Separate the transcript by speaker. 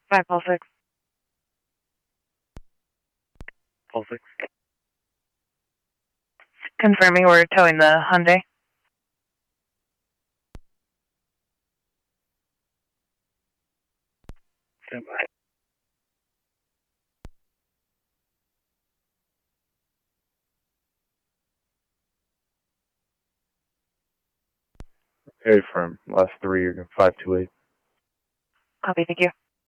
Speaker 1: 5 Pulse 6.
Speaker 2: Pulse 6.
Speaker 1: Confirming we're towing the Hyundai.
Speaker 2: Stand by. Okay, firm. Last 3, 528.
Speaker 1: Copy, thank you.